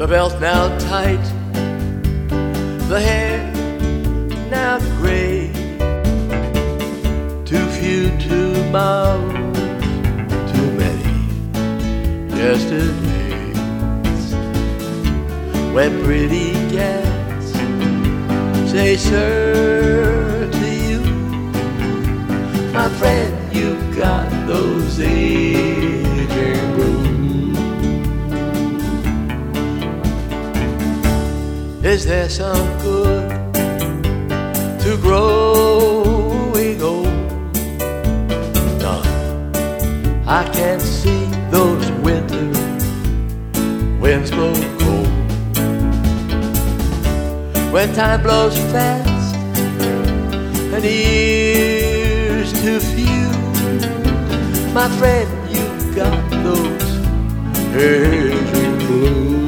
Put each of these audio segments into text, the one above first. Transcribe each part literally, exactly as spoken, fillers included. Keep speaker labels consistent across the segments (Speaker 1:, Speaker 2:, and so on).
Speaker 1: The belt now tight, the hair now gray. Too few tomorrows, too many yesterdays. When pretty gals say sir to you, my friend, you got those aging blues. Is there some good to growing old? None. I can see those winter winds blow cold. When time blows fast and years too few, my friend, you got those aging blues.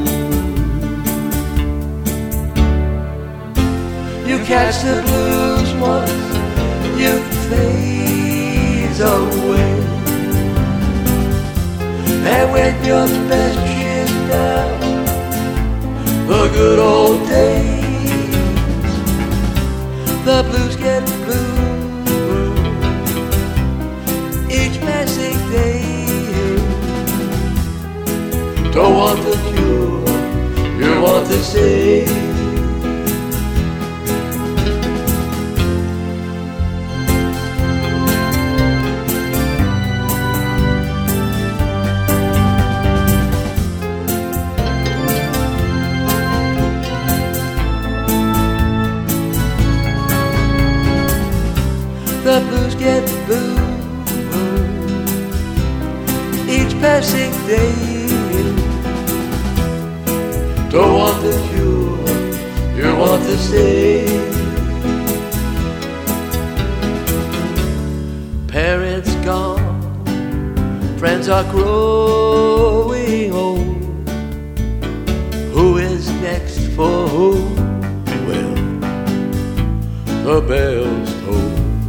Speaker 1: You catch the blues once you fade away, and when you're best chin down, the good old days, the blues get blue each passing day. Don't want the cure, you want to say. The blues get blue each passing day. Don't want the cure, you want to stay. Parents gone, friends are growing old. Who is next for whom? Well, the bells toll.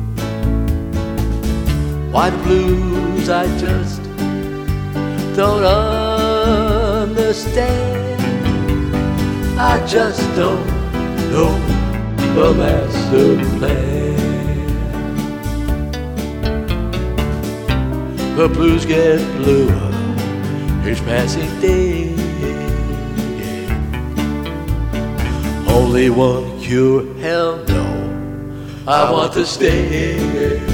Speaker 1: Why the blues I just don't understand. I just don't know the master plan. The blues get bluer each passing day. Only one cure, hell no, I want to stay.